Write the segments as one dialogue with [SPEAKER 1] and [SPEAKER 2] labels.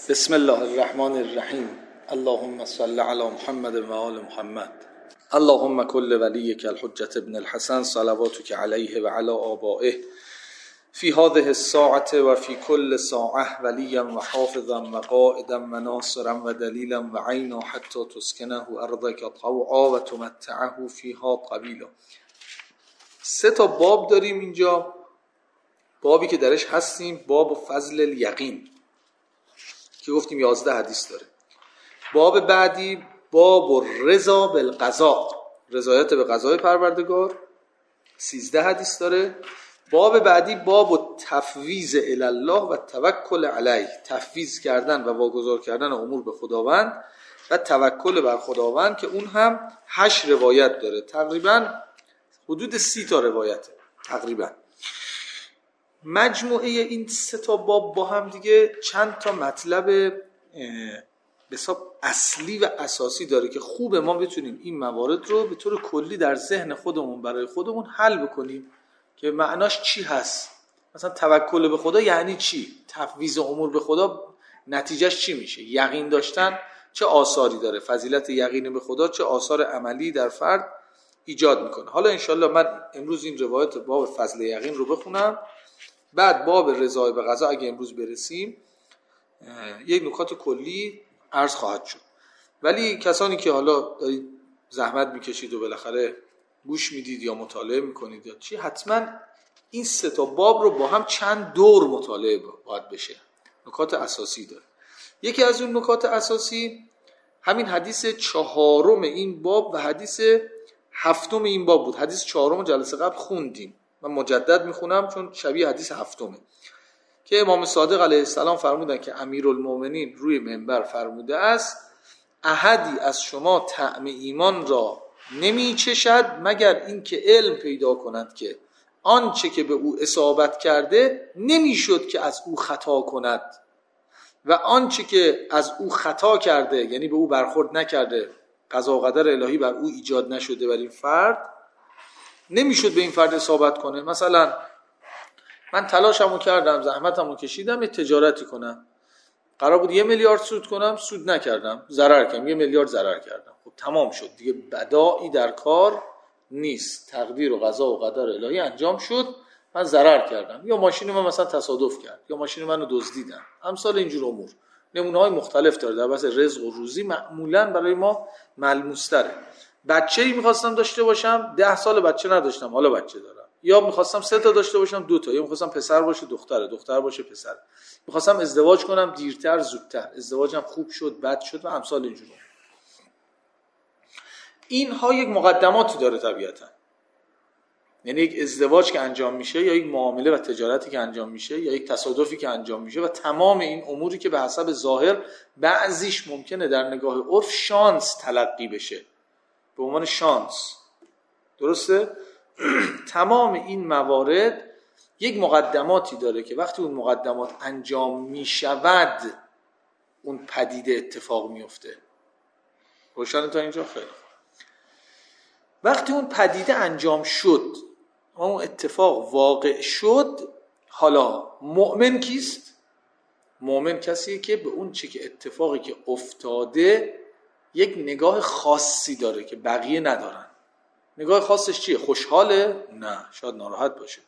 [SPEAKER 1] بسم الله الرحمن الرحیم. اللهم صل علی محمد و آل محمد. اللهم کل ولیک الحجة ابن الحسن صلواتک علیه و علی آبائه فی هذه الساعة و فی کل ساعة ولیا و حافظا و قائدا و ناصرا و دلیلا و عینا حتی تسکنه ارضک طوعا و تمتعه فیها قبیلا. 3 باب داریم اینجا. بابی که درش هستیم باب فضل الیقین که گفتیم 11 حدیث داره. باب بعدی باب رضا بالقضاء، رضایت به قضای پروردگار، 13 حدیث داره. باب بعدی باب تفویض الی الله و توکل علیه، تفویض کردن و واگذار کردن امور به خداوند و توکل بر خداوند که اون هم 8 روایت داره، تقریبا حدود 30 روایته تقریبا. مجموعه این 3 باب با هم دیگه چند تا مطلب به حساب اصلی و اساسی داره که خوبه ما بتونیم این موارد رو به طور کلی در ذهن خودمون برای خودمون حل بکنیم که معناش چی هست. مثلا توکل به خدا یعنی چی؟ تفویض امور به خدا نتیجهش چی میشه؟ یقین داشتن چه آثاری داره؟ فضیلت یقین به خدا چه آثار عملی در فرد ایجاد میکنه؟ حالا انشالله من امروز این روایت باب فضل یقین رو بخونم، بعد باب رضا به قضا اگه امروز برسیم یک نکات کلی عرض خواهد شد. ولی کسانی که حالا دارید زحمت میکشید و بالاخره گوش میدید یا مطالعه میکنید یا چی، حتما این 3 باب رو با هم چند دور مطالعه باید بشه. نکات اساسی داره. یکی از اون نکات اساسی همین حدیث 4 این باب و حدیث 7 این باب بود. حدیث 4 جلسه قبل خوندیم، من مجدد میخونم چون شبیه حدیث 7 که امام صادق علیه السلام فرمودن که امیرالمومنین روی منبر فرموده است احدی از شما طعم ایمان را نمی چشد مگر اینکه علم پیدا کند که آنچه که به او اصابت کرده نمیشد که از او خطا کند و آنچه که از او خطا کرده یعنی به او برخورد نکرده، قضا و قدر الهی بر او ایجاد نشده، بر این فرد نمیشد به این فرد اصابت کنه. مثلا من تلاشمو کردم، زحمتمو کشیدم یه تجارتی کنم، قرار بود 1 میلیارد سود کنم، سود نکردم، ضرر کردم، 1 میلیارد ضرر کردم. خب تمام شد دیگه، بدایی در کار نیست، تقدیر و قضا و قدر الهی انجام شد، من ضرر کردم یا ماشین من مثلا تصادف کرد یا ماشین منو دزدیدن، امثال اینجور امور نمونه‌های مختلف داره در بحث رزق و روزی، معمولا برای ما ملموس‌تره. بچه‌ای می‌خواستم داشته باشم، 10 سال بچه نداشتم، حالا بچه دارم. یا می‌خواستم 3 داشته باشم، 2 یا می‌خواستم پسر باشه دختر باشه پسر. می‌خواستم ازدواج کنم دیرتر زودتر، ازدواجم خوب شد بد شد و امثال اینجور. اینها یک مقدماتی داره طبیعتاً. یعنی یک ازدواج که انجام میشه یا یک معامله و تجارتی که انجام میشه یا یک تصادفی که انجام میشه و تمام این اموری که به حسب ظاهر بعضیش ممکنه در نگاه عرف شانس تلقی بشه به عنوان شانس، درسته؟ تمام این موارد یک مقدماتی داره که وقتی اون مقدمات انجام میشود اون پدیده اتفاق میفته. روشن تا اینجا؟ خیلی وقتی اون پدیده انجام شد و اون اتفاق واقع شد، حالا مؤمن کیست؟ مؤمن کسیه که به اون چه که اتفاقی که افتاده یک نگاه خاصی داره که بقیه ندارن. نگاه خاصش چیه؟ خوشحاله؟ نه، شاید ناراحت باشه.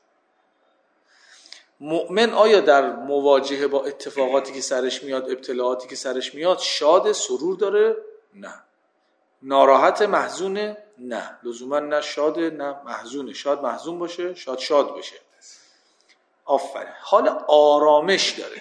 [SPEAKER 1] مؤمن آیا در مواجهه با اتفاقاتی که سرش میاد، ابتلاعاتی که سرش میاد، شاد سرور داره؟ نه. ناراحت محزونه؟ نه، لزوما نه شاده نه محزونه. شاید محزون باشه، شاد باشه. آفرین. حال آرامش داره.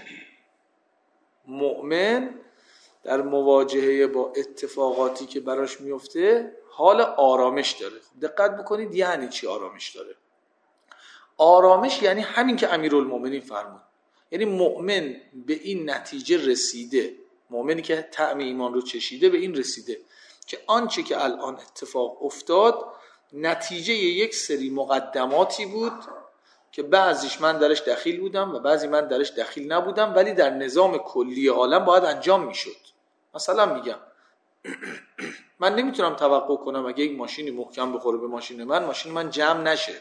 [SPEAKER 1] مؤمن در مواجهه با اتفاقاتی که براش میفته حال آرامش داره. دقت بکنید یعنی چی آرامش داره؟ آرامش یعنی همین که امیرالمومنین فرمود، یعنی مؤمن به این نتیجه رسیده، مؤمنی که طعم ایمان رو چشیده به این رسیده که آنچه که الان اتفاق افتاد نتیجه یک سری مقدماتی بود که بعضیش من درش دخیل بودم و بعضی من درش دخیل نبودم، ولی در نظام کلی عالم باید انجام میشد. مثلا میگم من نمیتونم توقع کنم اگه یک ماشینی محکم بخوره به ماشین من جمع نشه.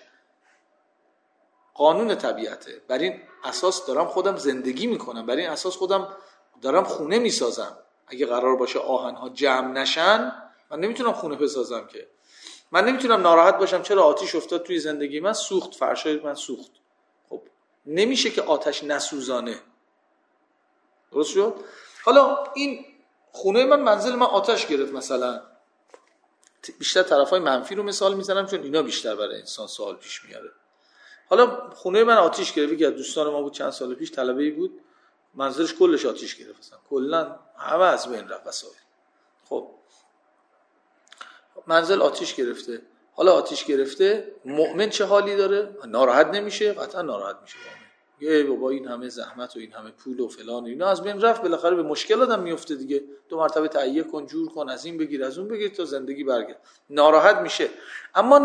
[SPEAKER 1] قانون طبیعته. بر این اساس دارم خودم زندگی میکنم، بر این اساس خودم دارم خونه میسازم. اگه قرار باشه آهن‌ها جمع نشن من نمیتونم خونه بسازم که. من نمیتونم ناراحت باشم چرا آتش افتاد توی زندگی من، سوخت، فرشای من سوخت. خب نمیشه که آتش نسوزانه. درست شد؟ حالا این خونه من، منزل من آتش گرفت مثلا، بیشتر طرفای منفی رو مثال میزنم چون اینا بیشتر برای انسان سوال پیش میاره. حالا خونه من آتش گرفت، که دوستان ما بود چند سال پیش، طلبه‌ای بود، منزلش کلش آتش گرفت، مثلا کلا همه از بین رفت وسایل. خب منزل آتش گرفته، حالا آتش گرفته، مؤمن چه حالی داره؟ ناراحت نمیشه؟ قطعا ناراحت میشه. ای بابا این همه زحمت و این همه پول و فلان و اینا از بین رفت، بالاخره به مشکل آدم میفته دیگه. 2 مرتبه تهیه کن، جور کن، از این بگیر از اون بگیر تا زندگی برگرد. ناراحت میشه، اما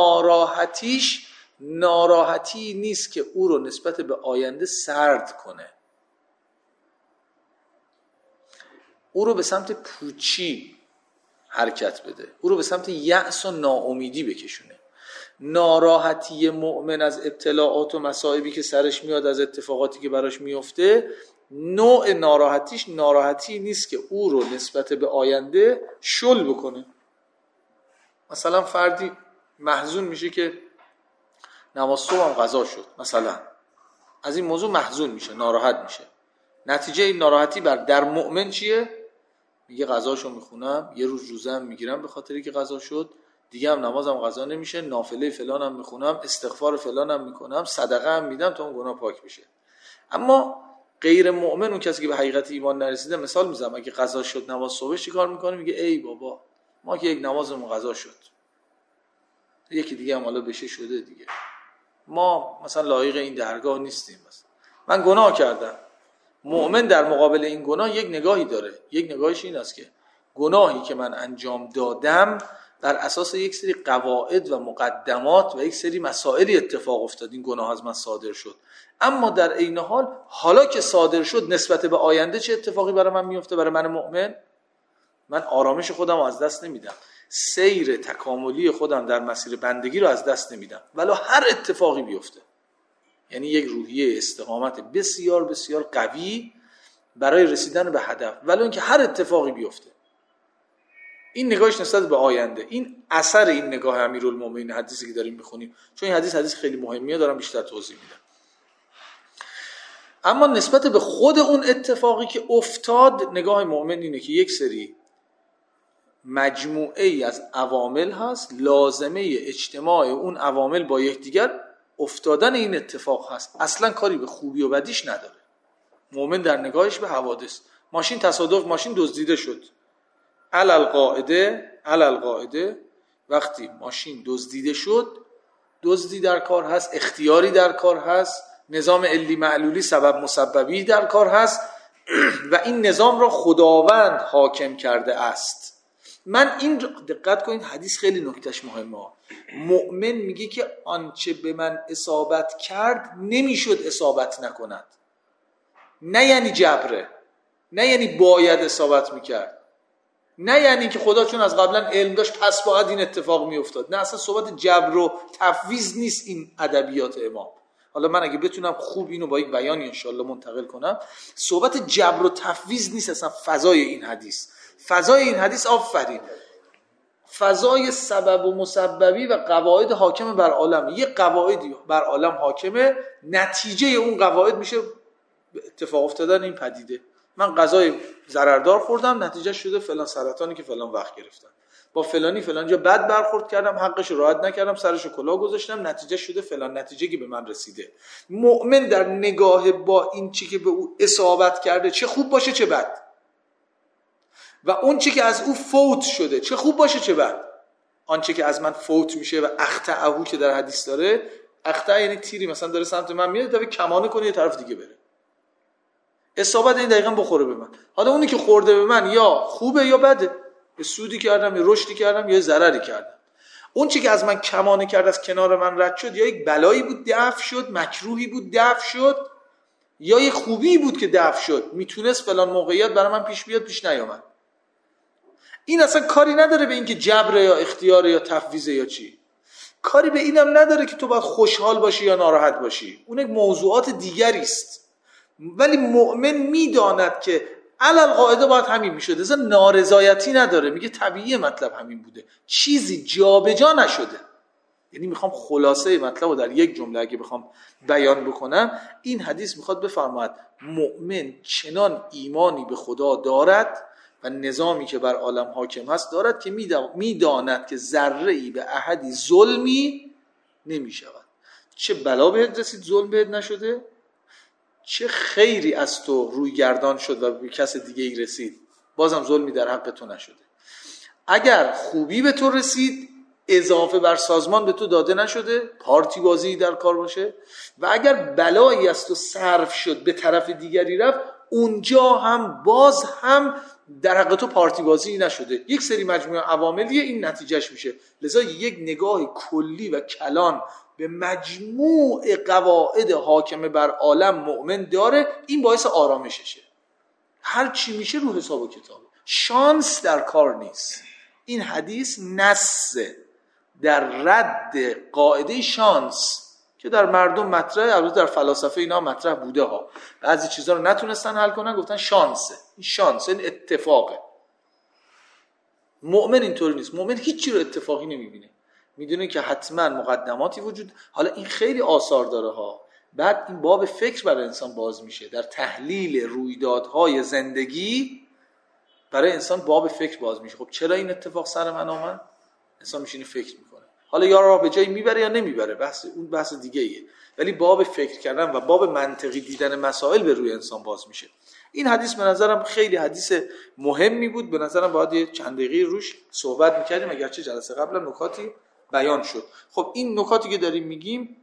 [SPEAKER 1] ناراحتی نیست که او رو نسبت به آینده سرد کنه، او رو به سمت پوچی حرکت بده، او رو به سمت یأس و ناامیدی بکشونه. ناراحتی مؤمن از ابتلاعات و مصائبی که سرش میاد، از اتفاقاتی که براش میفته، نوع ناراحتیش ناراحتی نیست که او رو نسبت به آینده شل بکنه. مثلا فردی محزون میشه که نماز صبح هم قضا شد، مثلا از این موضوع محزون میشه، ناراحت میشه. نتیجه این ناراحتی در مؤمن چیه؟ میگه قضاشو میخونم، یه روز روزه هم میگیرم به خاطری که قضا شد، دیگه هم نمازم قضا نمیشه، نافله فلانم میخونم، استغفار فلانم میکنم، صدقه هم میدم تا اون گناه پاک بشه. اما غیر مؤمن، اون کسی که به حقیقت ایمان نرسیده، مثال میزنم، اگه قضا شد نماز صبح چیکار میکنه؟ میگه ای بابا ما که یک نمازمون قضا شد، یکی دیگه هم حالا بشه شده دیگه، ما مثلا لایق این درگاه نیستیم، مثلا من گناه کردم. مؤمن در مقابل این گناه یک نگاهی داره، یک نگاهش این است که گناهی که من انجام دادم بر اساس یک سری قواعد و مقدمات و یک سری مسائلی اتفاق افتاد، این گناه از من صادر شد، اما در عین حال حالا که صادر شد نسبت به آینده چه اتفاقی برای من میفته؟ برای من مؤمن، من آرامش خودم رو از دست نمیدم، سیر تکاملی خودم در مسیر بندگی رو از دست نمیدم ولو هر اتفاقی بیفته. یعنی یک روحیه استقامت بسیار بسیار قوی برای رسیدن به هدف ولو اینکه هر اتفاقی بیفته. این نگاهش نسبت به آینده، این اثر این نگاه امیرالمومنین حدیثی که داریم میخونیم، چون این حدیث خیلی مهمیه، دارم بیشتر توضیح میدم. اما نسبت به خود اون اتفاقی که افتاد، نگاه مؤمن اینه که یک سری مجموعه ای از عوامل هست، لازمه اجتماع اون عوامل با یکدیگر افتادن این اتفاق هست، اصلا کاری به خوبی و بدیش نداره. مؤمن در نگاهش به حوادث، ماشین تصادف، ماشین دزدیده شد، علالقاعده وقتی ماشین دزدیده شد، دزدی در کار هست، اختیاری در کار هست، نظام علی معلولی سبب مسببی در کار هست و این نظام را خداوند حاکم کرده است. من این دقت کنید، حدیث خیلی نکتهش مهمه. مؤمن میگه که آنچه به من اصابت کرد نمیشد اصابت نکند. نه یعنی جبره، نه یعنی باید اصابت میکرد، نه یعنی که خدا چون از قبلا علم داشت پس باید این اتفاق میافتاد. نه، اصلا صحبت جبر و تفویض نیست این ادبیات امام. حالا من اگه بتونم خوب اینو با یک بیانی انشالله منتقل کنم، صحبت جبر و تفویض نیست اصلا فضای این حدیث. فضای این حدیث، آفرین، فضای سبب و مسببی و قواعد حاکم بر عالم. یه قواعدی بر عالم حاکمه، نتیجه اون قواعد میشه اتفاق افتادن این پدیده. من غذای ضرردار خوردم، نتیجه شده فلان سرطانی که فلان وقت گرفتم. با فلانی فلان جا بد برخورد کردم، حقش رو رعایت نکردم، سرش کلاه گذاشتم، نتیجه شده فلان نتیجه که به من رسیده. مؤمن در نگاه با این چی که به او اصابت کرده، چه خوب باشه چه بد، و اون چی که از او فوت شده، چه خوب باشه چه بد، آنچه که از من فوت میشه و اخطأه که در حدیث داره، اخطأ یعنی تیری مثلا داره سمت من میاد، داره کمانه کنه یه طرف دیگه بره، اصابت این دقیقاً بخوره به من. حالا اونی که خورده به من یا خوبه یا بده، یه سودی کردم یا رشدی کردم یا ضرری کردم. اون چی که از من کمانه کرد، از کنار من رد شد، یا یک بلایی بود دفع شد، مکروهی بود دفع شد، یا یک خوبی بود که دفع شد، میتونست فلان موقعیت برای من پیش بیاد، پیش نیامد. این اصلا کاری نداره به این که جبر یا اختیار یا تفویض یا چی، کاری به اینم نداره که تو باید خوشحال باشی یا ناراحت باشی، اون یک موضوعات دیگری است. ولی مؤمن میداند که علل قاعده باید همین میشد، اصلا نارضایتی نداره، میگه طبیعی مطلب همین بوده، چیزی جابجا نشده. یعنی میخوام خلاصه مطلب رو در یک جمله اگه بخوام بیان بکنم، این حدیث میخواد بفرماید مؤمن چنان ایمانی به خدا دارد و نظامی که بر عالم حاکم هست دارد که میداند که ذره‌ای به احدی ظلمی نمیشود. چه بلا بهت رسید ظلم بهت نشده، چه خیری از تو روی گردان شد و به کس دیگه ای رسید بازم ظلمی در حق تو نشده. اگر خوبی به تو رسید اضافه بر سازمان به تو داده نشده، پارتی بازی در کار باشه، و اگر بلایی از تو صرف شد به طرف دیگری رفت، اونجا هم باز هم در حق تو پارتی بازی نشده. یک سری مجموعه عواملیه این نتیجهش میشه. لذا یک نگاه کلی و کلان به مجموع قواعد حاکمه بر عالم مؤمن داره، این باعث آرامششه. هر چی میشه رو حساب و کتابه، شانس در کار نیست. این حدیث نصه در رد قاعده شانس که در مردم مطرحه، البته در فلاسفه اینا مطرح بوده ها، بعضی چیزا رو نتونستن حل کنن گفتن شانسه. این شانس، این اتفاقه. مؤمن اینطوری نیست، مؤمن هیچی رو اتفاقی نمیبینه، میدونه که حتما مقدماتی وجود. حالا این خیلی آثار داره ها. بعد این باب فکر برای انسان باز میشه در تحلیل رویدادهای زندگی، برای انسان باب فکر باز میشه. خب چرا این اتفاق سر من آمد؟ انسان میشینه فکر میکنه. حالا یا راه به جایی میبره یا نمیبره، بحث دیگه ایه، ولی باب فکر کردن و باب منطقی دیدن مسائل به روی انسان باز میشه. این حدیث به نظرم خیلی حدیث مهمی بود. به نظرم باید یه چند دقیقه روش صحبت میکردیم، اگرچه جلسه قبلا نکاتی بیان شد. خب این نکاتی که داریم میگیم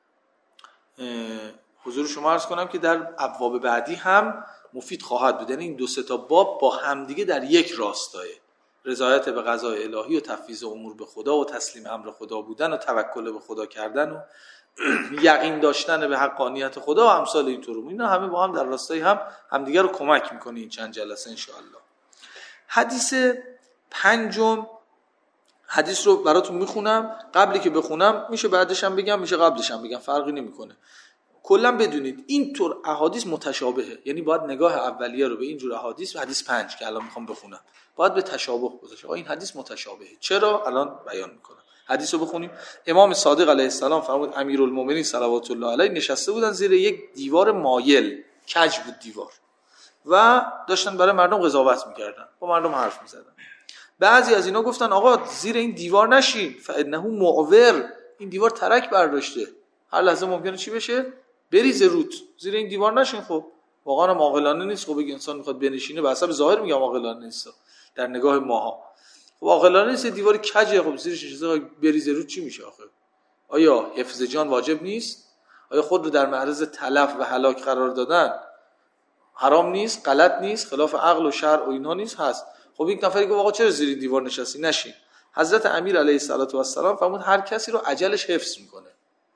[SPEAKER 1] حضور شما عرض کنم که در ابواب بعدی هم مفید خواهد بود. یعنی این 2-3 باب با همدیگه در یک راستاه، رضایت به قضای الهی و تفویض امور به خدا و تسلیم امر خدا بودن و توکل به خدا کردن و یقین داشتن به حقانیت خدا و امثال اینطور، اینا همه با هم در راستای همدیگه رو کمک میکنه این چند جلسه ان شاء الله. حدیث پنجم، حدیث رو براتون میخونم، قبلی که بخونم میشه بعدش هم بگم، میشه قبلش هم بگم، فرقی نمیکنه. کلا بدونید این طور احادیث متشابهه، یعنی باید نگاه اولیه رو به این جور احادیث، حدیث 5 که الان میخوام بخونم، باید به تشابه گذاشت. این حدیث متشابهه. چرا؟ الان بیان میکنم. حدیث رو بخونیم. امام صادق علیه السلام فرمود امیرالمومنین صلوات الله علیه نشسته بودن زیر یک دیوار مایل، کج بود دیوار، و داشتن برای مردم قضاوت میکردن، با مردم حرف میزدن. بعضی از اینا گفتن آقا زیر این دیوار نشین، فانه معور، این دیوار ترک برداشته، هر لحظه ممکنه چی بشه؟ بریزه روت، زیر این دیوار نشین. خب واقعا هم عاقلانه نیست. خب بگی انسان میخواد بنشینه، به حسب ظاهر میگم عاقلانه نیست در نگاه ماها. خب عاقلانه نیست، دیوار کجه، خب زیرش چیزا بریزه روت چی میشه آخه؟ آیا حفظ جان واجب نیست؟ آیا خود رو در معرض تلف و هلاک قرار دادن حرام نیست؟ غلط نیست؟ خلاف عقل و شرع و اینا نیست؟ هست. خب یک نفری که واقعا چرا زیر دیوار نشستی؟ نشین. حضرت امیر علیه السلام فرمود هر کسی رو اجلش حفظ میکنه.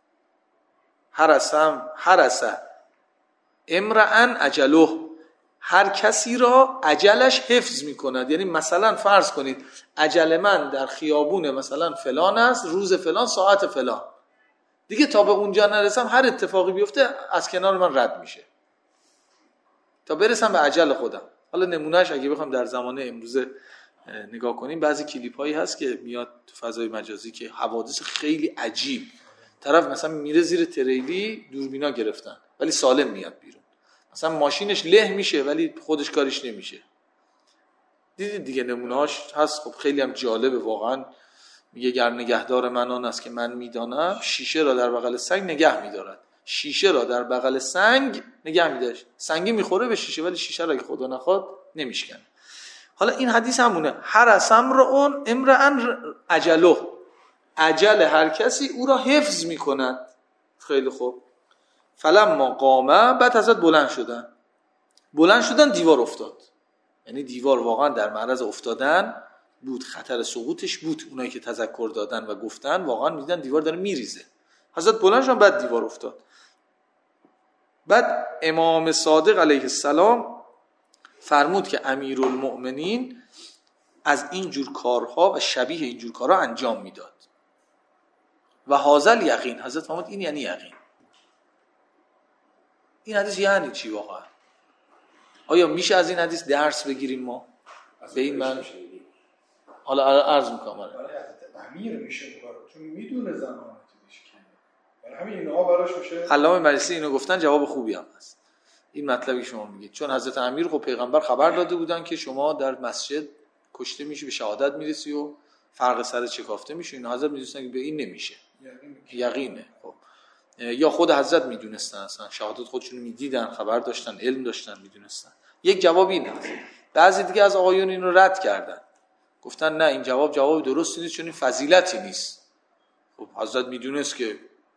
[SPEAKER 1] حرس امرأن اجله، هر کسی را اجلش حفظ میکند. یعنی مثلا فرض کنید اجل من در خیابون مثلا فلان است، روز فلان، ساعت فلان، دیگه تا به اونجا نرسم هر اتفاقی بیفته از کنار من رد میشه تا برسم به اجل خودم. حالا نمونهش اگه بخوام در زمانه امروزه نگاه کنیم، بعضی کلیپ هایی هست که میاد تو فضای مجازی که حوادث خیلی عجیب، طرف مثلا میره زیر تریلی، دوربینا گرفتن ولی سالم میاد بیرون، مثلا ماشینش له میشه ولی خودش کارش نمیشه. دیدید دیگه نمونهاش هست. خب خیلی هم جالبه واقعا. میگه گر نگهدار من آن است که من میدانم، شیشه را در بغل سنگ نگه میدارد. شیشه را در بغل سنگ نگه میداره، سنگی میخوره به شیشه ولی شیشه را که خدا نخواد نمیشکنه. حالا این حدیث همونه، حرس امرأن اجله، اجل هر کسی او را حفظ میکند. خیلی خوب. فلما قامه، بعد حضرت بلند شدن دیوار افتاد. یعنی دیوار واقعا در معرض افتادن بود، خطر سقوطش بود. اونایی که تذکر دادن و گفتن واقعا میدیدن دیوار داره میریزه. حضرت بلند شدن، بعد دیوار افتاد. بعد امام صادق علیه السلام فرمود که امیرالمؤمنین از این جور کارها و شبیه این جور کارها انجام میداد. و هازل یقین، حضرت فرمود این یعنی یقین. این حدیث یعنی چی واقعا؟ آیا میشه از این حدیث درس بگیریم ما به این معنی؟ حالا عرض میکنم
[SPEAKER 2] امیر میشه بکاره چون میدونه زمان برای همین اینها براش میشه.
[SPEAKER 1] علامه مجلسی اینو گفتن، جواب خوبی هم هست این مطلبی که شما میگید، چون حضرت امیر خب پیغمبر خبر داده بودن که شما در مسجد کشته میشی، به شهادت میرسی و فرق سر چکافته میشه. این حضرت میدونستن که به این نمیشه، یقینه. خب یا خود حضرت میدونستن، اصلا شهادت خودشون میدیدن، خبر داشتن، علم داشتن، میدونستن. یک جواب این هست. بعضی دیگه از آقایون اینو رد کردن، گفتن نه این جواب درستی نیست چون این فضیلتی نیست. خب حضرت میدونست که.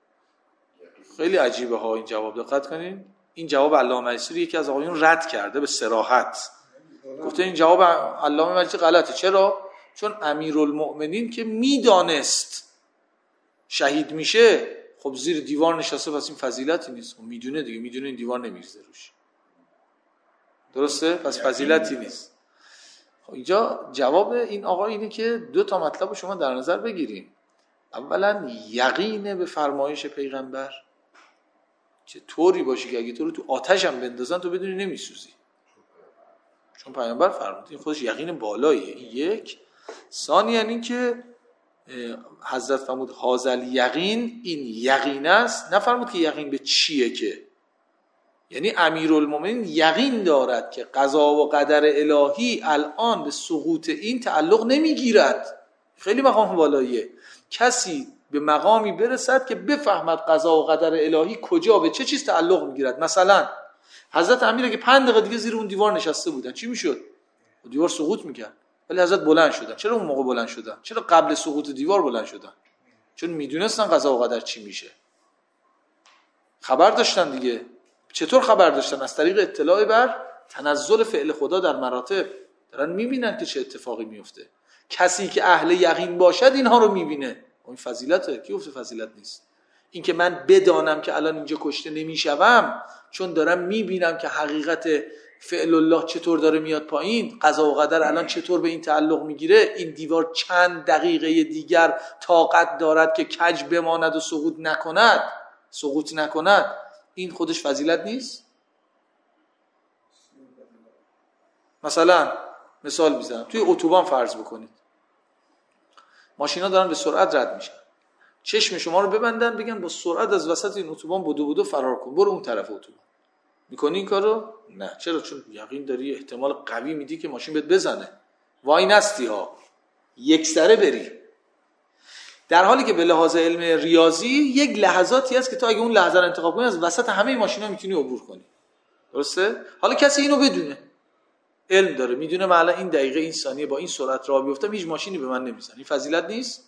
[SPEAKER 1] خیلی عجیبه ها این جواب، دقت کنین. این جواب علامه مجلسی رو یکی از آقایون رد کرده به صراحت، گفته این جواب علامه مجلسی غلطه. چرا؟ چون امیرالمؤمنین که میدانست شهید میشه، خب زیر دیوار نشسته، پس این فضیلتی نیست. میدونه دیگه، میدونه این دیوار نمیریزه روش، درسته؟ پس فضیلتی نیست. خب اینجا جواب این آقا اینه که دو تا مطلب رو شما در نظر بگیریم. اولا یقینه به فرمایش پیغمبر، چه طوری باشه که اگه تو رو تو آتش هم بندازن تو بدونی نمیسوزی، چون پیغمبر فرمود. این خودش یقین بالاییه. این یک. ثانیاً این که حضرت فرمود هازل یقین، این یقین است، نفرمود که یقین به چیه، که یعنی امیرالمومنین یقین دارد که قضا و قدر الهی الان به سقوط این تعلق نمیگیرد. خیلی مقام بالاییه. کسی به مقامی برسد که بفهمد قضا و قدر الهی کجا به چه چیز تعلق میگیرد. مثلا حضرت امیر که 5 دقیقه دیگه زیر اون دیوار نشسته بودن، چی میشد؟ دیوار سقوط میکرد، ولی حضرت بلند شدن. چرا اون موقع بلند شدن؟ چرا قبل سقوط دیوار بلند شدن؟ چون میدونستن قضا و قدر چی میشه، خبر داشتن دیگه. چطور خبر داشتن؟ از طریق اطلاع بر تنزل فعل خدا در مراتب، دارن میبینن که چه اتفاقی میفته. کسی که اهل یقین باشد اینها رو میبینه. این فضیلته. کی گفته فضیلت نیست؟ این که من بدانم که الان اینجا کشته نمیشوم چون دارم میبینم که حقیقت فعل الله چطور داره میاد پایین، قضا و قدر الان چطور به این تعلق میگیره، این دیوار چند دقیقه دیگر طاقت دارد که کج بماند و سقوط نکند، این خودش فضیلت نیست؟ مثلا مثال میزنم، توی اتوبان فرض بکنید ماشینا دارن به سرعت رد میشن، چشم شما رو ببندن بگن با سرعت از وسط این اتوبان بدو فرار کن، برو اون طرف اتوبان. میکنی این کارو؟ نه. چرا؟ چون یقین داری، احتمال قوی میدی که ماشین بهت بزنه، وای نستی ها، یک سره بری. در حالی که به لحاظ علم ریاضی یک لحظاتی هست که تا اگه اون لحظه رو انتخاب کنی از وسط همه ماشینا میتونی عبور کنی، درسته؟ حالا کسی اینو بدونه، علم داره، میدونه من الان این دقیقه این ثانیه با این سرعت راه بیفتم هیچ ماشینی به من نمیزنه، این فضیلت نیست؟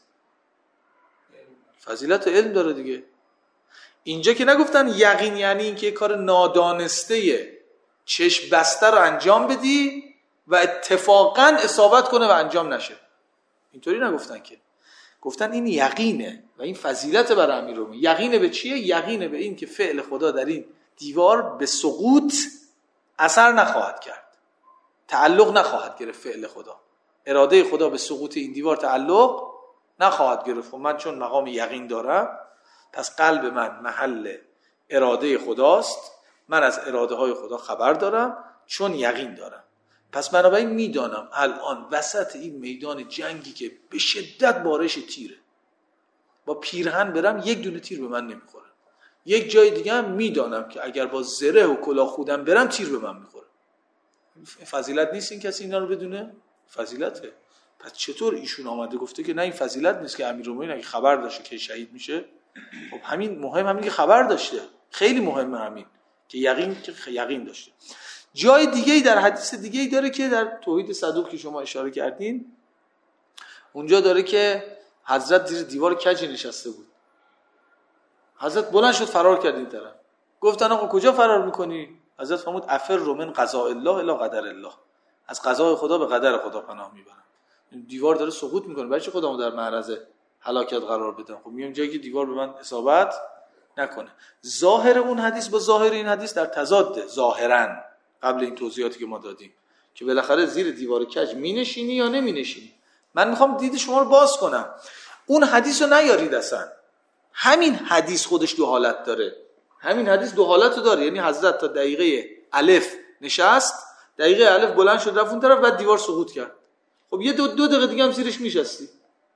[SPEAKER 1] فضیلت علم داره دیگه. اینجا که نگفتن یقین یعنی این که کار نادانسته چشم بسته رو انجام بدی و اتفاقا اصابت کنه و انجام نشه، اینطوری نگفتن که. گفتن این یقینه و این فضیلت برای امیرالمومنین. یقینه به چیه؟ یقینه به این که فعل خدا در این دیوار به سقوط اثر نخواهد کرد، تعلق نخواهد گرفت. فعل خدا، اراده خدا به سقوط این دیوار تعلق نخواهد گرفت. من چون مقام یقین دارم، پس قلب من محل اراده خداست، من از اراده های خدا خبر دارم چون یقین دارم. پس بنابراین میدانم الان وسط این میدان جنگی که به شدت بارش تیره، با پیرهن برم یک دونه تیر به من نمیخوره. یک جای دیگه هم میدانم که اگر با زره و کلاه خودم برم تیر به من میخوره. فضیلت نیست این کسی اینا رو بدونه؟ فضیلته. پس چطور ایشون آمده گفته که نه این فضیلت نیست که امیرالمومنین اگه خبر داشته که شهید میشه؟ خب همین مهم، همین که خبر داشته، خیلی مهمه همین که یقین داشته. جای دیگه‌ای در حدیث دیگه‌ای داره که در توحید صدوق که شما اشاره کردین، اونجا داره که حضرت زیر دیوار کجی نشسته بود، حضرت بلند شد فرار کرد این طرف. گفتن آقا کجا فرار میکنی؟ حضرت فرمود افر من قضاء الله الی قدر الله، از قضای خدا به قدر خدا پناه میبرم. دیوار داره سقوط میکنه، برای چی خودمو در معرض هلاکت قرار بدم؟ خب میام جایی که دیوار به من اصابت نکنه. ظاهر اون حدیث با ظاهر این حدیث در تضاده. ظاهرا قبل این توضیحاتی که ما دادیم که بالاخره زیر دیوار کج مینشینی یا نمینشینی. من میخوام دید شما رو باز کنم. اون حدیث رو نیارید اصلا. همین حدیث خودش دو حالت داره. همین حدیث دو حالت رو داره. یعنی حضرت تا دقیقه الف نشست، دقیقه الف بلند شد رفت اون طرف، بعد دیوار سقوط کرد. خب یه دو دقیقه دیگه هم زیرش میشستی،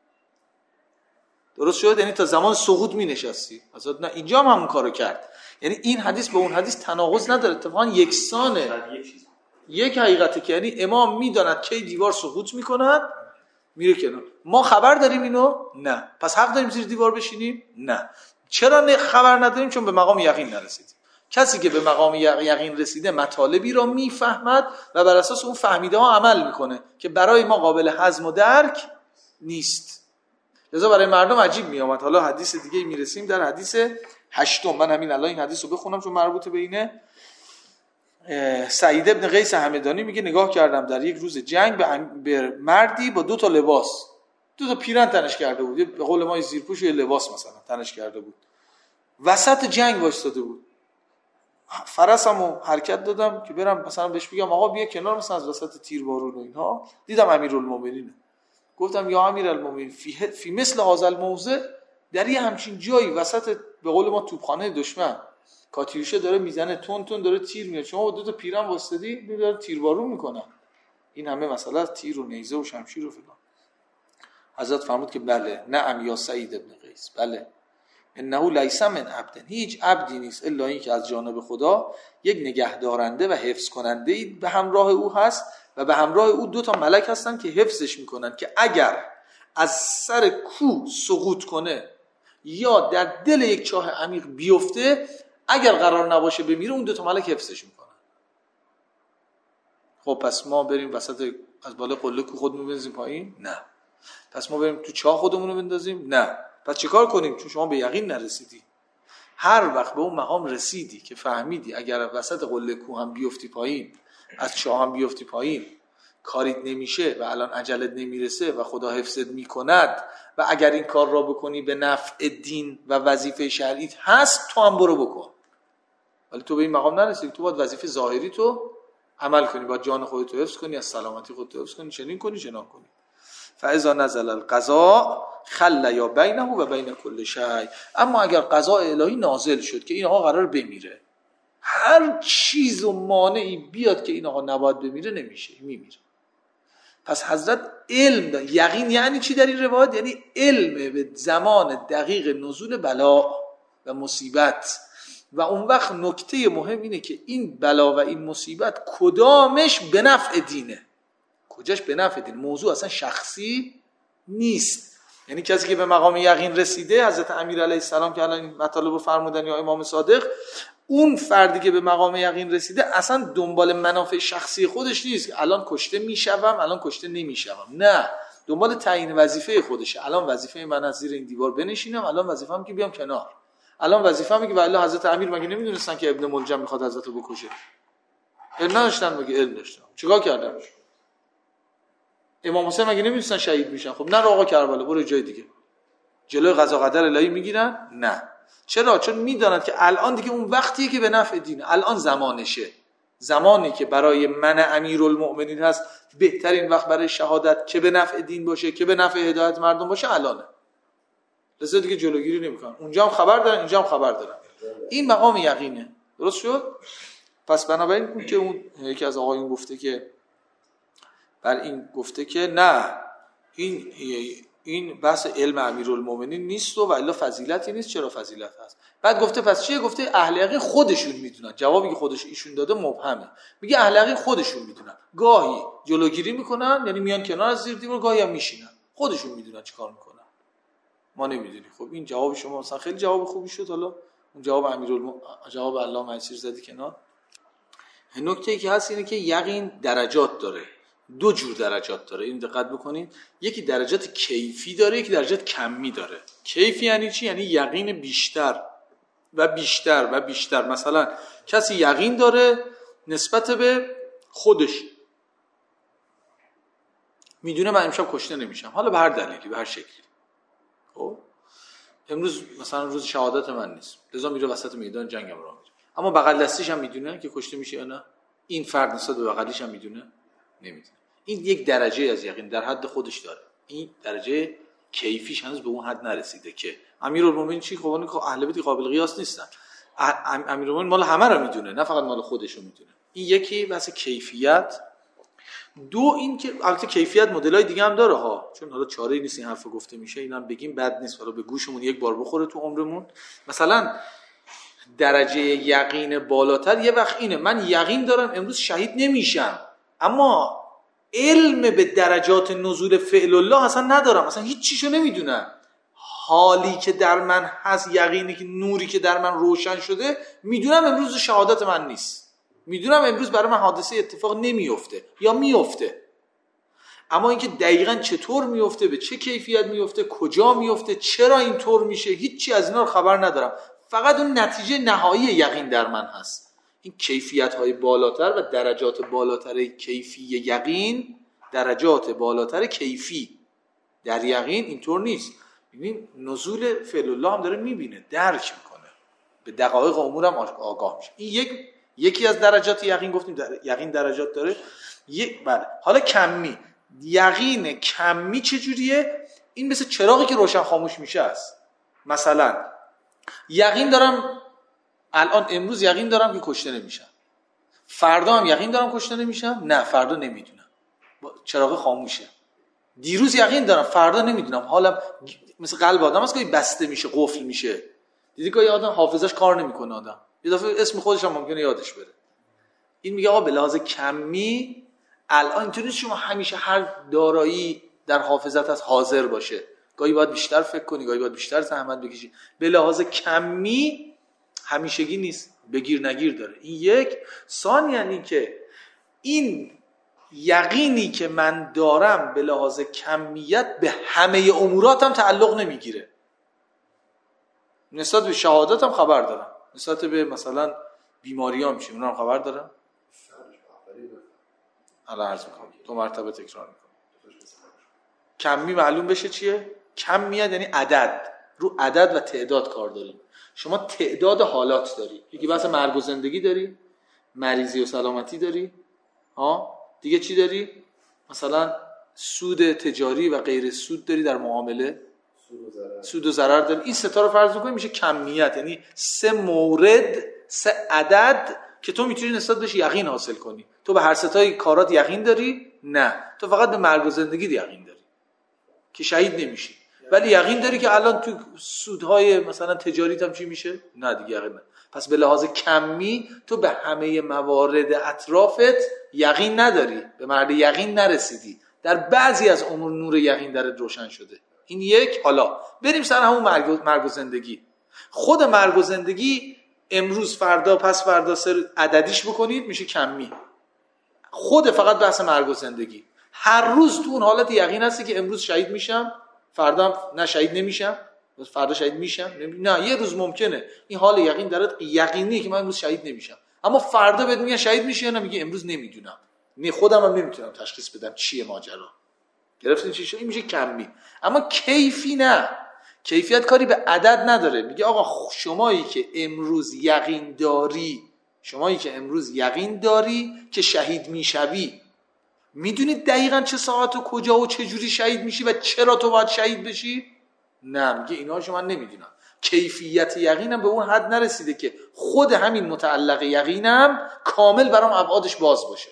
[SPEAKER 1] درست شد؟ یعنی تا زمان سقوط مینشستی. اصلا نه اینجا هم همون کارو کرد. یعنی این حدیث به اون حدیث تناقض نداره، اتفاقا یکسانه. یک حقیقته که یعنی امام میداند کی دیوار سقوط میکند، میره کنار. ما خبر داریم اینو؟ نه. پس حق داریم زیر دیوار بشینیم؟ نه. چرا خبر نداریم؟ چون به مقام یقین نرسیدیم. کسی که به مقام یقین رسیده مطالبی را میفهمد و بر اساس اون فهمیده ها عمل میکنه که برای ما قابل هضم و درک نیست. لذا برای مردم عجیب میامد. حالا حدیث دیگه میرسیم، در حدیث 8. من همین الان این حدیث رو بخونم چون مربوط به اینه. سعید ابن قیس همدانی میگه نگاه کردم در یک روز جنگ به مردی با 2 تا لباس، 2 تا پیرن تنش کرده بود، به قول ما زیرپوش و لباس مثلا تنش کرده بود، وسط جنگ وایساده بود. فرسمو حرکت دادم که برم مثلا بهش بگم آقا بیا کنار مثلا از وسط تیربارون و اینها، دیدم امیرالمومنینه. گفتم یا امیرالمومنین فی مثل هذا الموضع، در یه همچین جایی وسط به قول ما توپخانه دشمن کاتیوشه داره میزنه، تون تون داره تیر میاد، شما با 2 تا پیرن واسطه‌ای داره تیربارون میکنن. این همه مسئله از تیر و نیزه و شمشیر و فلان. حضرت فرمود که بله، نعم یا سعید ابن قیس، بله، انه لیس من عبد، هیچ عبدی نیست الا این که از جانب خدا یک نگهدارنده و حفظ کننده ای به همراه او هست و به همراه او 2 تا ملک هستن که حفظش میکنن که اگر از سر کوه سقوط کنه یا در دل یک چاه عمیق بیفته، اگر قرار نباشه بمیره، اون 2 تا ملک حفظش میکنن. خب پس ما بریم وسط از بالا قله کوه خودمون بنزیم پایین؟ نه. پس ما بریم تو چاه خودمون رو بندازیم؟ نه. پس چیکار کنیم؟ چون شما به یقین نرسیدی. هر وقت به اون مقام رسیدی که فهمیدی اگر وسط قله کوه هم بیفتی پایین، از چاه هم بیفتی پایین، کاریت نمیشه و الان اجلت نمیرسه و خدا حفظت میکند و اگر این کار را بکنی به نفع دین و وظیفه شرعیت هست، تو هم برو بکن. ولی تو به این مقام نرسیدی، تو باید وظیفه ظاهری تو عمل کنی، باید جان خودت رو حفظ کنی، از سلامتی خودت رو حفظ کنی، چنین کنی چنان کنی. فاذا نزل القضاء خل یا بینه و بین کل شیء. اما اگر قضاء الهی نازل شد که این آقا قرار بمیره، هر چیز و مانعی بیاد که این آقا نباید بمیره، نمیشه، میمیره. پس حضرت علم داره. یقین یعنی چی در این روایت؟ یعنی علم به زمان دقیق نزول بلا و مصیبت. و اون وقت نکته مهم اینه که این بلا و این مصیبت کدامش به نفع دینه، کجاش به نفع دین. موضوع اصلا شخصی نیست. یعنی کسی که به مقام یقین رسیده، حضرت امیر علیه السلام که الان این مطالب رو فرمودن، یا امام صادق، اون فردی که به مقام یقین رسیده اصلا دنبال منافع شخصی خودش نیست که الان کشته میشوم، الان کشته نمیشوم. نه، دنبال تعیین وظیفه خودشه. الان وظیفه من از زیر این دیوار بنشینم، الان وظیفه‌ام که بیام کنار، الان وظیفه‌م که والله حضرت امیر مگه نمیدونستن که ابن ملجم میخواد حضرت رو بکشه؟ علم نداشتن؟ مگه علم داشتن؟ چیکار کردن؟ امام حسین مگه نمیدونستن شهید میشن؟ خب نه آقا کربلا، برو جای دیگه. جلوی قضا قدر الهی میگیرن؟ نه. چرا؟ چون میدانند که الان دیگه اون وقتیه که به نفع دینه، الان زمانشه، زمانی که برای من امیرالمؤمنین هست، بهترین وقت برای شهادت که به نفع دین باشه، که به نفع هدایت مردم باشه، الانه. لذا دیگه جلوگیری نمیکنن. اونجا هم خبر دارن، اینجا هم خبر دارن. این مقام یقینه. درست شد؟ پس بنابراین اون که اون یکی از آقایون گفته که بر این گفته که نه، این بحث علم امیرالمومنین نیست و الا فضیلتی نیست. چرا فضیلت هست؟ بعد گفته پس چیه؟ گفته اهل یقین خودشون میدونن. جوابی که خودش ایشون داده مبهمه. میگه اهل یقین خودشون میدونن، گاهی جلوگیری میکنن، یعنی میان کنار از زیر دیوار، گاهی هم میشینن، خودشون میدونن چیکار میکنن، ما نمیدونیم. خب این جواب شما مثلا خیلی جواب خوبی شد. حالا اون جواب علامه عصیر زدی کنار. نکته ای که هست اینه که یقین درجات داره، 2 جور درجات داره. این دقت بکنید، یکی درجات کیفی داره، یکی درجات کمی داره. کیفی یعنی چی؟ یعنی یقین بیشتر و بیشتر و بیشتر. مثلا کسی یقین داره نسبت به خودش، میدونه من امشب کشته نمیشم، حالا به هر دلیلی، به هر شکلی. خب امروز مثلا روز شهادت من نیست، لذا میره وسط میدان جنگم را میره، اما بغل دستیش هم میدونه که کشته میشه یا نه. این فرد نسبت به بغلیش هم میدونه؟ نمیدونه. این یک درجه از یقین در حد خودش داره. این درجه کیفیش هنوز به اون حد نرسیده که امیرالمومنین چی؟ خب اهل بیت قابل قیاس نیستن. امیرالمومنین مال همه رو میدونه، نه فقط مال خودش رو میدونه. این یکی بحث کیفیت. دو این که البته کیفیت مدلای دیگه هم داره ها، چون حالا چاره‌ای نیست این حرفو گفته میشه، اینا هم بگیم بد نیست، حالا به گوشمون یک بار بخوره تو عمرمون. مثلا درجه یقین بالاتر یه وقت اینه من یقین دارم امروز شهید نمیشم، اما علم به درجات نزول فعل الله اصلا ندارم، اصلا هیچ چیشو نمیدونم. حالی که در من هست، یقینی که نوری که در من روشن شده، میدونم امروز شهادت من نیست، میدونم امروز برای من حادثه اتفاق نمیفته یا میفته، اما اینکه دقیقاً چطور میفته، به چه کیفیت میفته، کجا میفته، چرا اینطور میشه، هیچی از اینا رو خبر ندارم. فقط اون نتیجه نهایی یقین در من هست. این کیفیت‌های بالاتر و درجات بالاتر کیفی یقین، درجات بالاتر کیفی در یقین اینطور نیست. ببین نزول فعل الله هم داره میبینه، درک میکنه، به دقایق امور هم آگاه میشه. این یکی از درجات یقین. گفتیم یقین درجات داره. بله. حالا کمی، یقین کمی چجوریه؟ این مثل چراغی که روشن خاموش میشه است. مثلا یقین دارم الان امروز یقین دارم که کشته نمیشم، فردا هم یقین دارم کشته نمیشم، نه فردا نمیدونم، چراغ خاموشه. دیروز یقین دارم، فردا نمیدونم، حالا مثل قلب آدم است که بسته میشه، قفل میشه. دیدی که آدم حافظش کار نمیکنه، آدم یه دفعه اسم خودش هم ممکنه یادش بره. این میگه آقا به لحاظ کمی الان اینطوری شما همیشه هر دارایی در حافظت از حاضر باشه، گاهی باید بیشتر فکر کنی، گاهی باید بیشتر زحمت بکشی. به لحاظ کمی همیشگی نیست، بگیر نگیر داره. این یک. ثانیاً که این یقینی که من دارم به لحاظ کمیت به همه اموراتم تعلق نمیگیره. نسبت به شهادتم خبر دارم، نسبت به مثلا بیماریام چی اونم خبر دارم. الان عرض میکنم، 2 مرتبه تکرار میکنم. کمی معلوم بشه چیه؟ کمیت یعنی عدد، رو عدد و تعداد کار داریم. شما تعداد حالات داری، یکی بحث مرگ و زندگی داری، مریضی و سلامتی داری، دیگه چی داری؟ مثلا سود تجاری و غیر سود داری در معامله، سود و ضرر داری. این 3 تا رو فرض می‌کنی میشه کمیت، یعنی 3 مورد، 3 عدد که تو میتونی نسبت بهش یقین حاصل کنی. تو به هر 3 تای کارات یقین داری؟ نه، تو فقط به مرگ و زندگی یقین داری که شهید نمیشی، ولی یقین داری که الان تو سودهای مثلا تجاریت هم چی میشه؟ نه دیگه یقین نه. پس به لحاظ کمی تو به همه موارد اطرافت یقین نداری، به مرد یقین نرسیدی، در بعضی از امور نور یقین درت روشن شده. این یک. حالا بریم سر همون مرگ و زندگی. خود مرگ و زندگی امروز فردا پس فردا سر عددیش بکنید میشه کمی. خود فقط بحث مرگ و زندگی. هر روز تو اون حالت یقین هستی که امروز شهید میشم، فردا نه شهید نمیشم، فردا شهید میشم، نه یه روز ممکنه این حال یقین درت یقینیه که من امروز شهید نمیشم، اما فردا بهت میگن شهید میشی یا نمیگی امروز نمیدونم، خودم هم نمیتونم تشخیص بدم چیه ماجرا. گرفتین چی شد؟ این میشه کمی. اما کیفی نه، کیفیت کاری به عدد نداره. میگه آقا شمایی که امروز یقین داری که شهید میشوی، میدونید دقیقاً چه ساعت و کجا و چه جوری شهید میشی و چرا تو باید شهید بشی؟ نه، میگه اینا شما نمیدونم. کیفیت یقینم به اون حد نرسیده که خود همین متعلق یقینم کامل برام ابعادش باز باشه.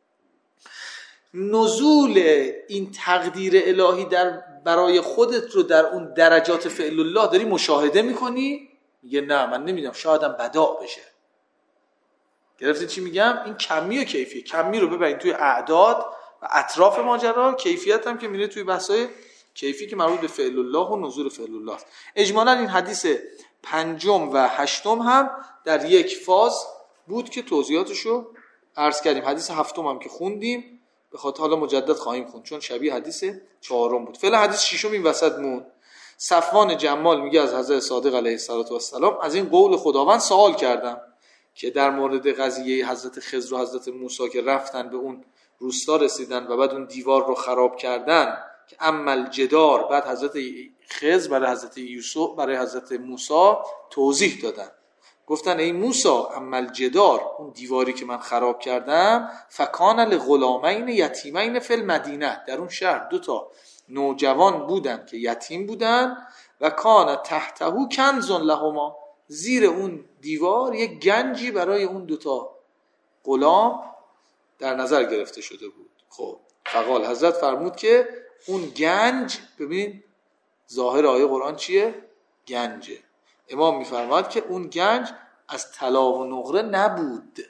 [SPEAKER 1] نزول این تقدیر الهی برای خودت رو در اون درجات فعل الله داری مشاهده میکنی؟ میگه نه من نمیدونم، شایدم بداع بشه. گرفتید چی میگم؟ این کمی و کیفی. کمی رو ببرید توی اعداد و اطراف ماجرا، کیفیت هم که میره توی بحثای کیفی که مربوط به فعل الله و نزول فعل الله است. اجمالاً این حدیث 5 و 8 هم در یک فاز بود که توضیحاتشو عرض کردیم. حدیث 7 هم که خوندیم، به خاطر حالا مجدد خواهیم خوند چون شبیه حدیث 4 بود. فعلا حدیث 6 این وسط مون. صفوان جمال میگه از حضرت صادق علیه السلام از این قول خداوند سوال کردم که در مورد قضیه حضرت خضر و حضرت موسی که رفتن به اون روستا رسیدن و بعد اون دیوار رو خراب کردن، که عمل جدار، بعد حضرت خضر برای حضرت یوسف برای حضرت موسی توضیح دادن، گفتن ای موسی عمل جدار، اون دیواری که من خراب کردم، فکان لغلامین یتیمین فی المدینه، در اون شهر 2 نوجوان بودن که یتیم بودن، و کان تحته کنز لهما، زیر اون دیوار یک گنجی برای اون 2 غلام در نظر گرفته شده بود. خب فقال حضرت فرمود که اون گنج، ببین ظاهر آیه قرآن چیه؟ گنجه. امام میفرماد که اون گنج از طلا و نقره نبود.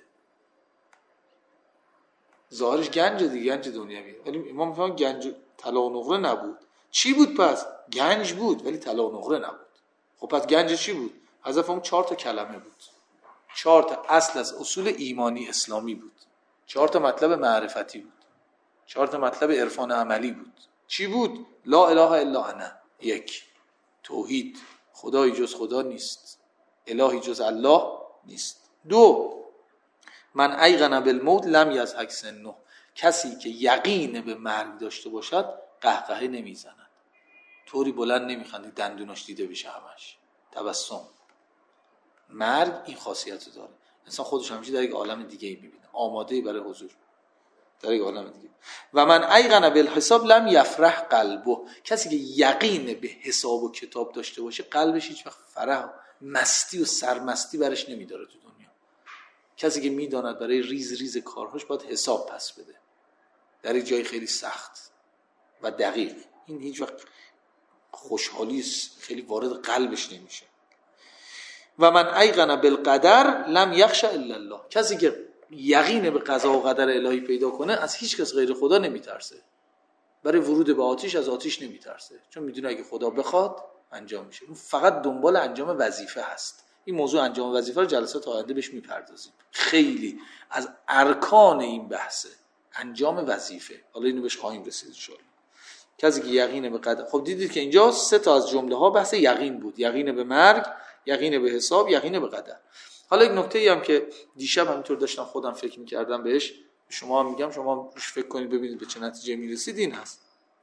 [SPEAKER 1] ظاهرش گنج دیگه، گنج دنیوی، ولی امام میفرماد گنج طلا و نقره نبود. چی بود پس؟ گنج بود ولی طلا و نقره نبود. خب پس گنج چی بود؟ حضرت فرمود 4 تا کلمه بود، 4 تا اصل از اصول ایمانی اسلامی بود، 4 تا مطلب معرفتی بود، 4 تا مطلب عرفان عملی بود. چی بود؟ لا اله الا انا، 1 توحید، خدایی جز خدا نیست، الهی جز الله نیست. 2 من ایقن بالموت لم یضحک سنه، کسی که یقین به مرگ داشته باشد قهقهه نمیزند، طوری بلند نمیخندی دندوناش دیده بشه همش، تبسم. مرگ این خاصیت رو داره، انسان خودش همیشه در یک عالم دیگه میبینه، آماده برای حضور در یک عالم دیگه. و من ایقن بالحساب لم یفرح قلبه، کسی که یقین به حساب و کتاب داشته باشه قلبش هیچ وقت فرح، مستی و سرمستی برش نمیداره تو دنیا. کسی که میداند برای ریز ریز کارهاش باید حساب پس بده در یک جای خیلی سخت و دقیق، این هیچ وقت خوشحالی خیلی وارد قلبش نمیشه. و من ایقن بالقدر لم یخشى الا الله، کسی که یقین به قضا و قدر الهی پیدا کنه از هیچ کس غیر خدا نمیترسه. برای ورود به آتش از آتش نمیترسه، چون میدونه اگه خدا بخواد انجام میشه. اون فقط دنبال انجام وظیفه هست. این موضوع انجام وظیفه رو جلسات آینده بهش میپردازیم. خیلی از ارکان این بحثه انجام وظیفه. حالا اینو بهش خواهیم رسید ان شاء الله. کسی که یقین به قدر، خب دیدید که اینجا 3 تا از جمله ها بحث یقین بود: یقین به مرگ، یقین به حساب، یقین به قدر. حالا یک نکته‌ای هم که دیشب همینطور داشتم خودم فکر می‌کردم بهش، شما هم میگم شما روش فکر کنید ببینید به چه نتیجه می‌رسید. این هست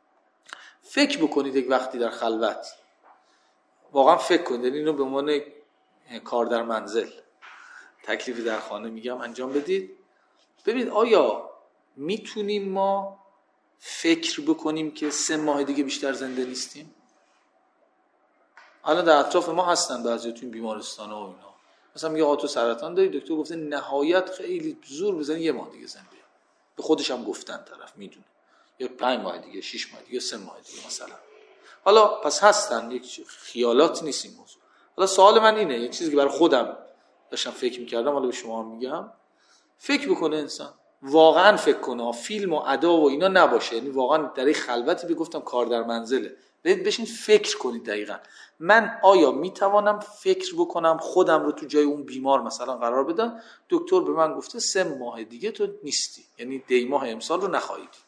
[SPEAKER 1] فکر بکنید یک وقتی در خلوت، واقعا فکر کنید، اینو به عنوان کار در منزل، تکلیفی در خانه میگم انجام بدید. ببینید آیا میتونیم ما فکر بکنیم که 3 ماه دیگه بیشتر زنده نیستیم؟ الان در اطراف ما هستن بعضی تو بیمارستان‌ها و اینا، مثلا میگه آقا تو سرطان داری، دکتر گفته نهایت خیلی زور بزنی 1 ماه دیگه زنده. به خودش هم گفتن، طرف میدونه، یا 5 ماه دیگه، 6 ماه دیگه، 3 ماه دیگه مثلا. حالا پس هستن، یک خیالات نیست این موضوع. حالا سوال من اینه، یک چیزی که برای خودم داشتم فکر می‌کردم، حالا به شما هم میگم، فکر بکنه انسان، واقعا فکر کنه، فیلم و ادا و اینا نباشه، یعنی واقعا در این خلوتی بگفتم کار در منزله، بشین فکر کنید دقیقاً من آیا میتوانم فکر بکنم خودم رو تو جای اون بیمار مثلا قرار بدم؟ دکتر به من گفته 3 ماه دیگه تو نیستی، یعنی دی ماه امسال رو نخواهید دید.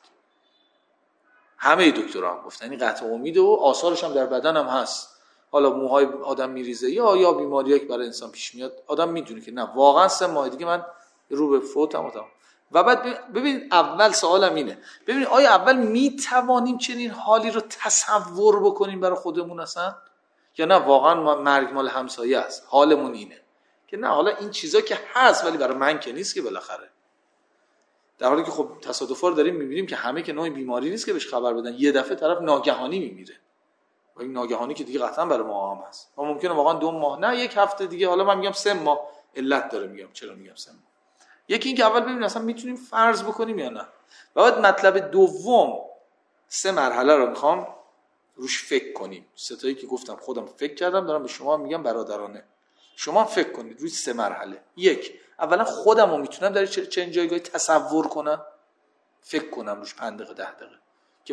[SPEAKER 1] همه دکترها هم گفتن، یعنی قطع امید و آثارش هم در بدن هم هست. حالا موهای آدم میریزه یا بیماریایی که برای انسان پیش میاد، آدم میدونه که نه واقعا 3 ماه دیگه من رو به فوتم. و بعد ببینید اول سوالم اینه، ببینید آیا اول میتوانیم چنین حالی رو تصور بکنیم برای خودمون اصلا، یا نه واقعا مرگ مال همسایه است، حالمون اینه که نه حالا این چیزا که هست ولی برای من که نیست که بالاخره. در حالی که خب تصادفا رو داریم میبینیم که همه که نوع بیماری نیست که بهش خبر بدن، یه دفعه طرف ناگهانی میمیره و این ناگهانی که دیگه قطعا برای ما هم هست. ما ممکنه واقعا 2 ماه، نه 1 هفته دیگه، حالا من میگم 3 ماه، علت داره میگم چرا میگم 3 ماه. یکی این که اول ببینیم اصلا میتونیم فرض بکنیم یا نه. و بعد مطلب دوم، 3 مرحله رو میخوام روش فکر کنیم. 3 تایی که گفتم خودم فکر کردم، دارم به شما میگم برادرانه، شما فکر کنید روی 3 مرحله. 1، اولا خودم رو میتونم در چه جایگاهی تصور کنم، فکر کنم روش 5 دقیقه 10 دقیقه که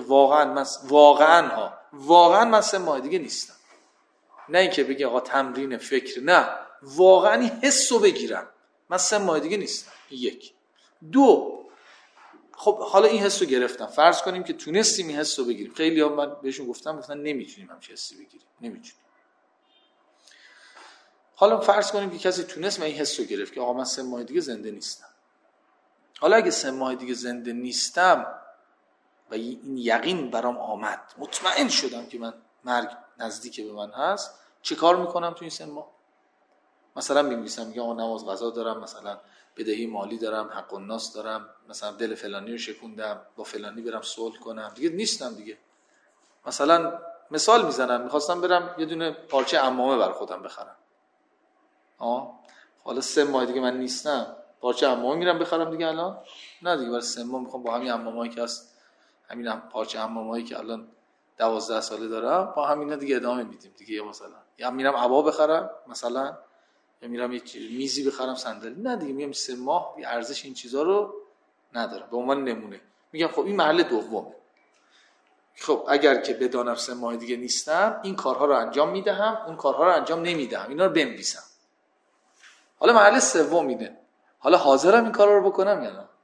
[SPEAKER 1] واقعا من 3 ماه دیگه نیستم. نه اینکه بگی آقا تمرین فکر، نه واقعا این حسو بگیرم من 3 ماه دیگه نیستم. 1. 2، خب حالا این حسو گرفتم، فرض کنیم که تونستیم این حسو بگیریم. خیلی ها من بهشون گفتن نمیتونیم همچین حسی بگیریم، نمیتونیم. حالا فرض کنیم که کسی تونست من این حسو گرفت که آقا من 3 ماه دیگه زنده نیستم. حالا اگه 3 ماه دیگه زنده نیستم و این یقین برام آمد، مطمئن شدم که من مرگ نزدیک به من هست، چه کار میکنم تو این 3 ماه؟ مثلا می‌نویسم میگم آقا نماز قضا دارم، مثلا بدهی مالی دارم، حق الناس دارم، مثلا دل فلانی رو شکوندم، با فلانی برم صلح کنم، دیگه نیستم دیگه. مثلا مثال میزنم، میخواستم برم یه دونه پارچه عمامه برای خودم بخرم. حالا 3 ماه دیگه من نیستم، پارچه عمامه میرم بخرم دیگه الان؟ نه دیگه، برای 3 ماه میخوام با همین عمامایی که هست، همین پارچه عمامایی که الان 12 ساله دارم، با همینا دیگه ادامه میدیم دیگه. مثلا یا میرم عبا بخرم مثلا، یا میرم یه میزی بخرم، صندلی. نه دیگه، میگم 3 ماه ارزش این چیزا رو نداره. به عنوان نمونه میگم خب این مرحله دومه. خب اگر که بدانم 3 ماه دیگه نیستم، این کارها رو انجام میدهم، اون کارها رو انجام نمیدهم، اینا رو بنویسم. حالا مرحله سوم میده، حالا حاضرم این کارا رو بکنم یا نه؟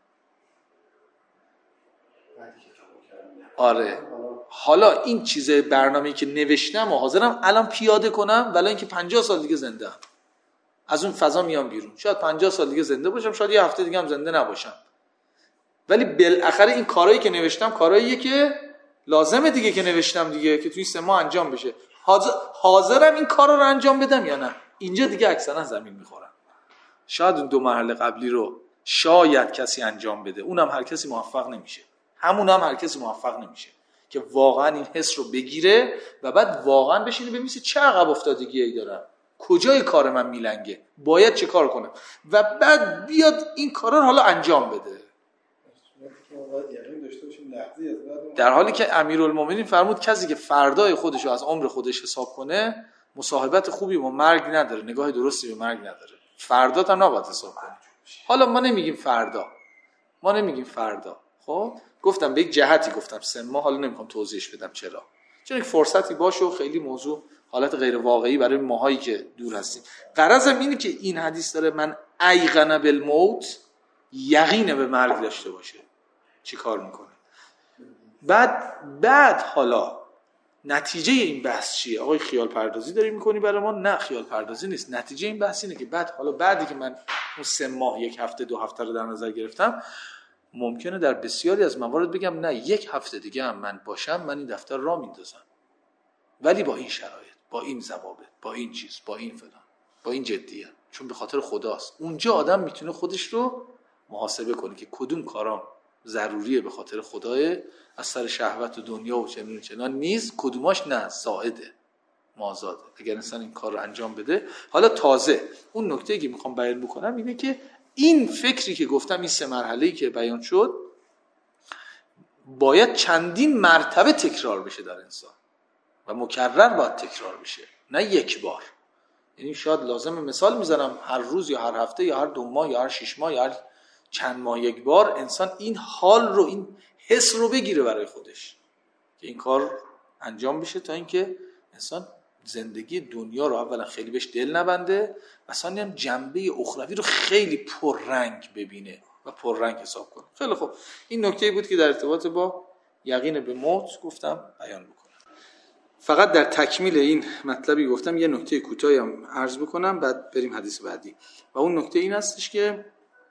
[SPEAKER 1] آره. حالا این چیزه برنامه‌ای که نوشتم و حاضرم الان پیاده کنم، ولی اینکه 50 سال دیگه زنده ام، از اون فضا میام بیرون. شاید 50 سال دیگه زنده باشم، شاید یه هفته دیگه هم زنده نباشم، ولی بالاخره این کارهایی که نوشتم کارهاییه که لازمه دیگه که نوشتم دیگه، که توی 3 ماه انجام بشه. حاضرم این کارا رو انجام بدم یا نه؟ اینجا دیگه اکثرا زمین میخورم. شاید اون 2 مرحله قبلی رو شاید کسی انجام بده، اونم هر کسی موفق نمیشه. همونم هر کسی موفق نمیشه که واقعا این حس رو بگیره و بعد واقعا بشینه ببینه چه عقب افتادگیایی دارم، کجای کار من میلنگه، باید چه کار کنم، و بعد بیاد این کارا رو حالا انجام بده. در حالی که امیرالمومنین فرمود کسی که فردای خودش رو از عمر خودش حساب کنه، مصاحبت خوبی با مرگ نداره، نگاه درستی به مرگ نداره. فردات هم نباید حساب کنه. حالا ما نمیگیم فردا، خب گفتم به یک جهتی گفتم 3 ماه، حالا نمیخوام توضیحش بدم چرا، چون یک فرصتی باشه و خیلی موضوع حالت غیر واقعی برای ماهایی که دور هستیم. غرضم اینه که این حدیث داره من ایقن بالموت، یقین به مرگ داشته باشه چی کار میکنه. بعد حالا نتیجه این بحث چیه؟ آقای خیال پردازی داری میکنی برای ما؟ نه، خیال پردازی نیست. نتیجه این بحث اینه که بعدی که من اون 3 ماه، 1 هفته، 2 هفته رو در نظر گرفتم، ممکنه در بسیاری از موارد بگم نه 1 هفته دیگه هم من باشم، من این دفتر را میندازم، ولی با این شرایط، با این ضوابط، با این چیز، با این فلان، با این جدیت، چون به خاطر خداست. اونجا آدم میتونه خودش رو محاسبه کنه که کدوم کارام ضروریه به خاطر خداه، از سر شهوت و دنیا و چنان نیز، کدوماش نه، ساعده، مازاده. اگر انسان این کار رو انجام بده. حالا تازه اون نکته‌ای که میخوام بیان بکنم اینه که این فکری که گفتم، این 3 مرحله‌ای که بیان شد، باید چندین مرتبه تکرار بشه در انسان و مکرر باید تکرار بشه، نه 1 بار. یعنی شاید لازمه، مثال میزنم، هر روز یا هر هفته یا هر 2 ماه یا هر 6 ماه یا هر چند ماه 1 بار انسان این حال رو، این حس رو بگیره برای خودش که این کار انجام بشه، تا اینکه انسان زندگی دنیا رو اولا خیلی بهش دل نبنده و ثانیاً جنبه اخروی رو خیلی پررنگ ببینه و پررنگ حساب کنه. خیلی خوب، این نکته‌ای بود که در ارتباط با یقین به موت گفتم بیان بکنم. فقط در تکمیل این مطلبی گفتم یه نکته کوتاهی هم عرض بکنم، بعد بریم حدیث بعدی. و اون نکته این هستش که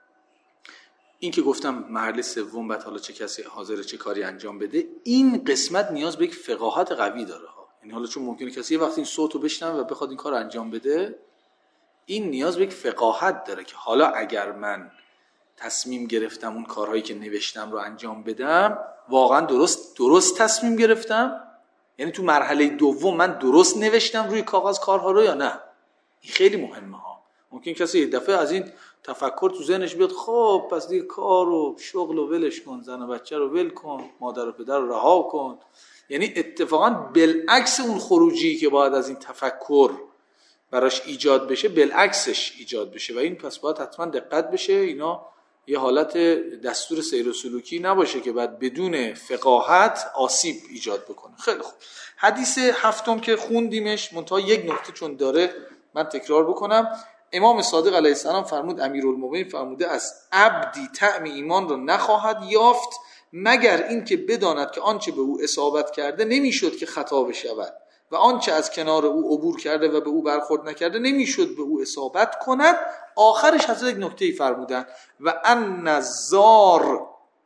[SPEAKER 1] این که گفتم مرحله سوم، بعد حالا چه کسی حاضر چه کاری انجام بده، این قسمت نیاز به یک فقاهت قوی داره ها. یعنی حالا چون ممکنه کسی یه وقت این صوتو بشنوه و بخواد این کار انجام بده، این نیاز به یک فقاهت داره که حالا اگر من تصمیم گرفتم اون کارهایی که نوشتم رو انجام بدم، واقعا درست تصمیم گرفتم؟ یعنی تو مرحله دوم من درست نوشتم روی کاغذ کارها رو یا نه؟ این خیلی مهمه ها. ممکن کسی یه دفعه از این تفکر تو ذهنش بیاد، خب پس دیگه کار و شغل و ولش کن، زن و بچه رو ول کن، مادر و پدر رو رها کن. یعنی اتفاقا بالعکس اون خروجی که باید از این تفکر براش ایجاد بشه، بالعکسش ایجاد بشه، و این پس باید حتما دقت بشه. اینا یه حالت دستور سیر و سلوکی نباشه که بعد بدون فقاهت آسیب ایجاد بکنه. خیلی خوب، حدیث هفتم که خوندیمش، منتها یک نکته چون داره من تکرار بکنم. امام صادق علیه السلام فرمود، امیرالمومنین فرموده، از عبدی طعم ایمان را نخواهد یافت مگر این که بداند که آنچه به او اصابت کرده نمیشد که خطا بشود و آنچه از کنار او عبور کرده و به او برخورد نکرده نمیشد به او اصابت کند. آخرش حضرت یک نکته‌ای فرمودن، و ان الزار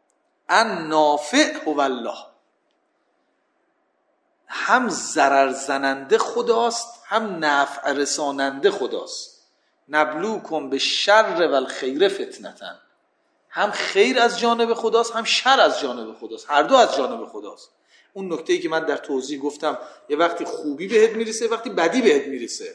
[SPEAKER 1] النافع هو الله. هم ضرر زننده خداست، هم نفع رساننده خداست. نبلوکم بالشر والخیر فتنة. هم خیر از جانب خداست، هم شر از جانب خداست، هر دو از جانب خداست. اون نکته‌ای که من در توضیح گفتم، یه وقتی خوبی بهت میرسه، وقتی بدی بهت میرسه.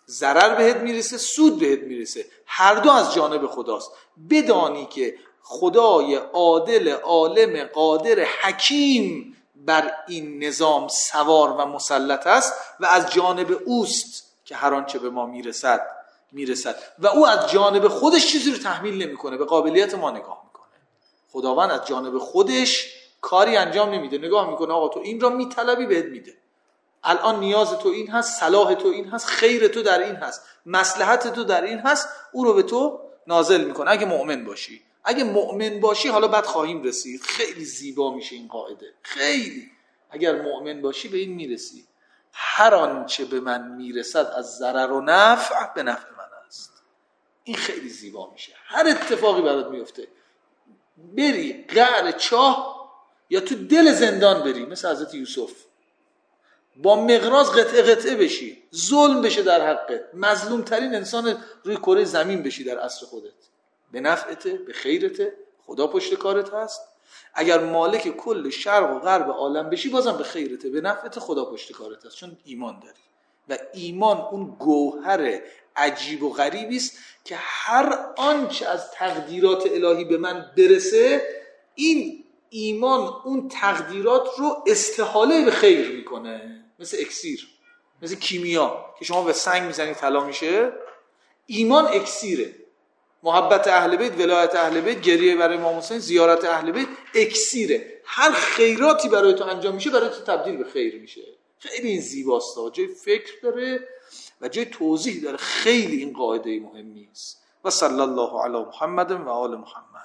[SPEAKER 1] ضرر بهت میرسه، سود بهت میرسه، هر دو از جانب خداست. بدانی که خدای عادل، عالم، قادر، حکیم بر این نظام سوار و مسلط است و از جانب اوست که هر آنچه به ما میرسد و او از جانب خودش چیزی رو تحمیل نمیکنه، به قابلیت ما نگاه میکنه. خداوند از جانب خودش کاری انجام نمیده، نگاه میکنه آقا تو این را میطلبی بهت میده، الان نیاز تو این هست، صلاح تو این هست، خیر تو در این هست، مصلحت تو در این هست، او رو به تو نازل میکنه. اگه مؤمن باشی حالا بعد خواهیم رسید، خیلی زیبا میشه این قاعده، خیلی اگر مؤمن باشی به این میرسی هر آنچه به من میرسد از ضرر و نفع به نفع من است. این خیلی زیبا میشه. هر اتفاقی برات میفته، بری قعر چاه یا تو دل زندان بری مثل حضرت یوسف، با مقراض قطعه بشی، ظلم بشه در حقت، مظلوم ترین انسان روی کره زمین بشی در عصر خودت، به نفعته، به خیرته، خدا پشت کارت هست. اگر مالک کل شرق و غرب عالم بشی بازم به خیرته، به نفعته، خدا پشت کارت هست، چون ایمان داری. و ایمان اون گوهر عجیب و غریبی است که هر آنچه از تقدیرات الهی به من برسه، این ایمان اون تقدیرات رو استحاله به خیر میکنه. مثل اکسیر، مثل کیمیا که شما به سنگ میزنی طلا میشه، ایمان اکسیره. محبت اهل بیت، ولایت اهل بیت، گریه برای امام حسین، زیارت اهل بیت اکسیره. هر خیراتی برای تو انجام میشه برای تو تبدیل به خیر میشه. خیلی این زیباست، جای فکر داره و جای توضیح داره. خیلی این قاعده مهمی است. و صلی الله علی محمد و آل محمد.